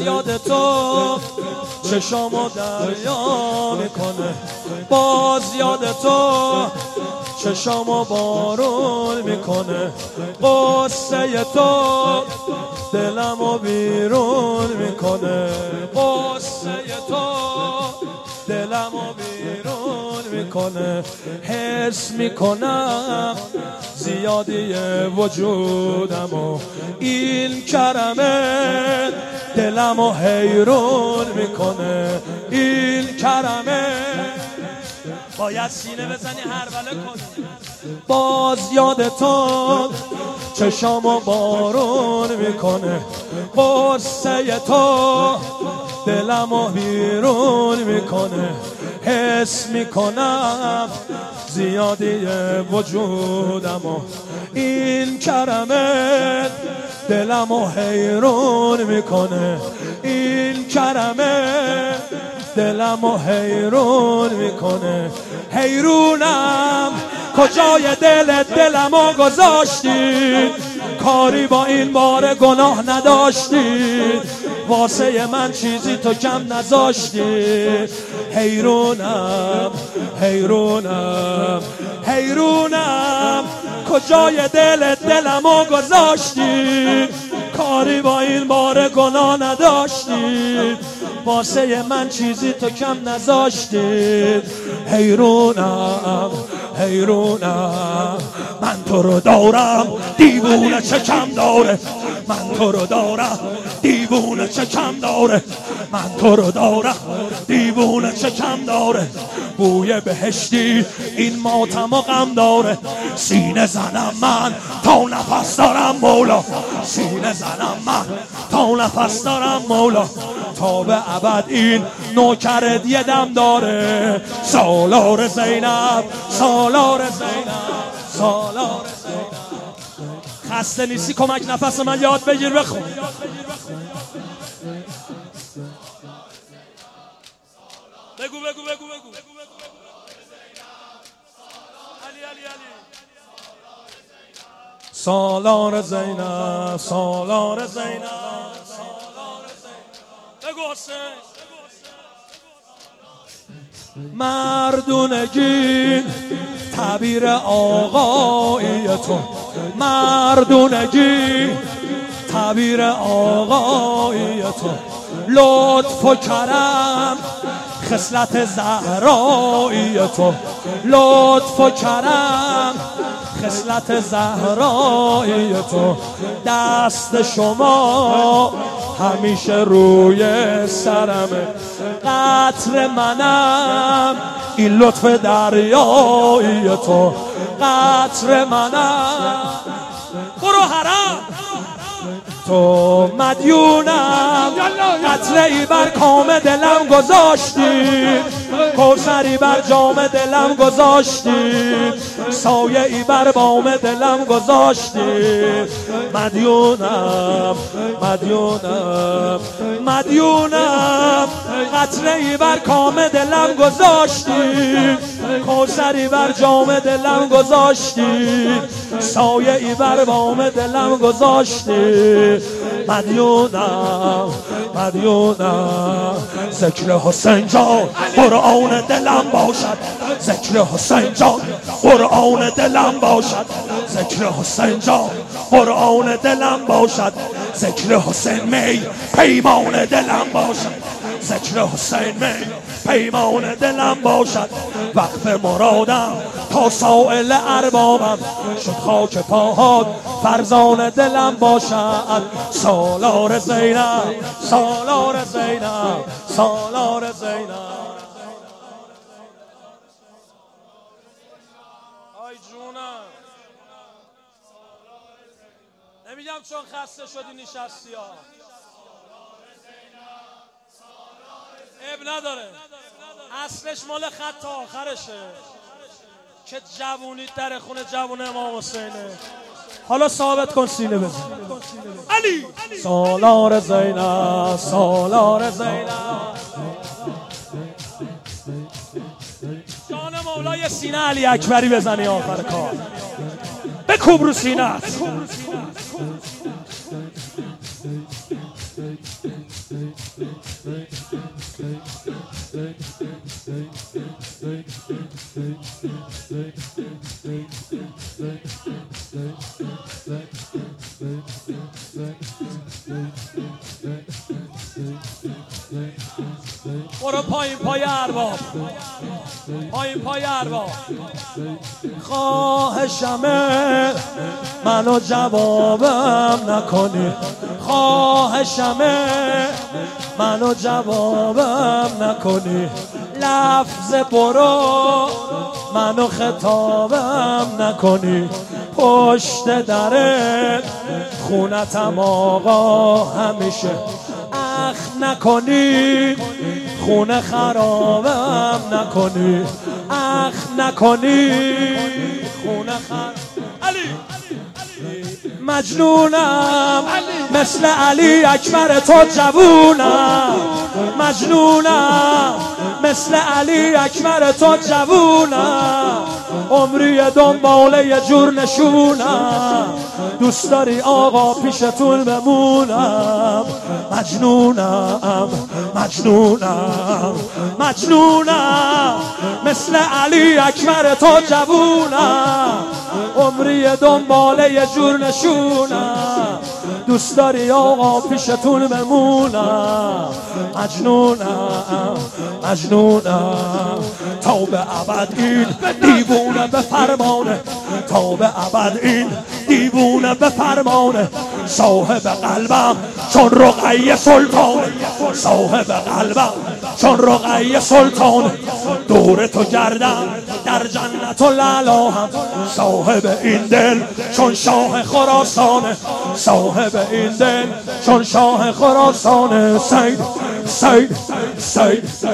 یاد تو چشامو دریا میکنه، باز یاد تو چشامو بارون میکنه، قصه تو دلمو بیرون میکنه، قصه تو دلمو بیرون میکنه. حس میکنم زیادی وجودمو، این کرمه دلمو حیرون میکنه، این کرمه. باید سینه بزنی هربله کنی. باز یاد تو چشامو بارون میکنه، قصه تو دلمو بیرون میکنه. حس میکنم زیادی وجودمو، این کرمه دلمو حیرون میکنه، این کرمه دلمو حیرون میکنه. حیرونم کجای دلمو گذاشتی، کاری با این بار گناه نداشتی، واسه من چیزی تو کم نذاشتی. حیرونم حیرونم حیرونم کجای دلمو گذاشتی، کاری با این بار گناه نداشتی، واسه من چیزی تو کم نذاشتی. حیرونم حیرونم من تو رو دارم دیوونه چه کم داره، من تو رو دارم دیوونه چه کم داره، من تو رو دارم دیوونه چه کم داره. بوی بهشتی این ماتم و غم داره، سینه زنم من تا نفس دارم مولا، سینه زنم من تا نفس دارم مولا. تا به ابد این نوکرت یه دم داره، سالار زینب سالار زینب سالار زینب. خسته نیستی کمک نفس من یاد بگیر بخون. بگو بگو بگو بگو. علی علی علی. سالار زینب سالار زینب سالار زینب. بگو حسین. مردونگی تعبیر آقایی تو، مردونگی تعبیر آقایی تو، لطف و کرم خصلت زهرایی تو، لطف و کرم خصلت زهرایی تو. دست شما همیشه روی سرمه، قطر منم این لطف دریایی تو، قطر منم برو حرام تو مدیونم. قطره ای بر کام دلم گذاشتی، کوثری بر جام دلم گذاشتی، سایه ای بر بام دلم گذاشتی. مدیونم مدیونم مدیونم، قطره ای بر کام دلم گذاشتی، کوثری بر جام دلم گذاشتی، سایه ای بر بام دلم گذاشتی. مدیونم مدیونم، ذکر حسین جان قرآن دلم باشد، ذکر حسین جان قرآن دلم باشد، ذکر حسین جان قرآن دلم باشد، ذکر حسین می پیمان دلم باشد، ذکر حسین می پیمان دلم باشد. وقف مرادم تا سائل اربابم، شد خاک پاهات فرزان دلم باشد. سالار زینب سالار زینب سالار زینب. آی جونم، نمیگم چون خسته شدی نشستی ها، عیب نداره، اصلش مال خط آخرشه که جوونی در خونه جوون امام حسینه. حالا ثابت کن سینه بزن. علی سالار زینب سالار زینب. جان مولای سینه علی اکبری بزنی آخر کار، بکوب رو سینه. برو پایین پای ارباب، پایین پای ارباب. خواهشمه منو جوابم نکنی، خواهشمه منو جوابم نکنی. لفظ برو منو خطابم نکنی. پشت در خونتم آقا همیشه اخ نکنی، خونه خرابم نکنی، اخ نکنی، خونه علی مجنونم مثل علی اکبر تو جوونم، مجنونم مثل علی اکبر تو جوونم. عمری دنباله یه جور نشونم، دوست داری آقا پیشتون بمونم. مجنونم مجنونم مجنونم مثل علی اکبر تو جوونم. عمری دنباله یه جور نشونم، دوست داری آقا پیشتون بمونم. مجنونم مجنونم تا به ابد این دیوونه به فرمانه، تا به ابد این دیوونه به فرمانه. صاحب قلبم چون رقیه سلطانه، صاحب قلبم چون رقیه سلطانه. دور تو گردم در جنت و لعلاهم، صاحب این دل چون شاه خراسانه، صاحب این دل چون شاه خراسانه. سید سید سید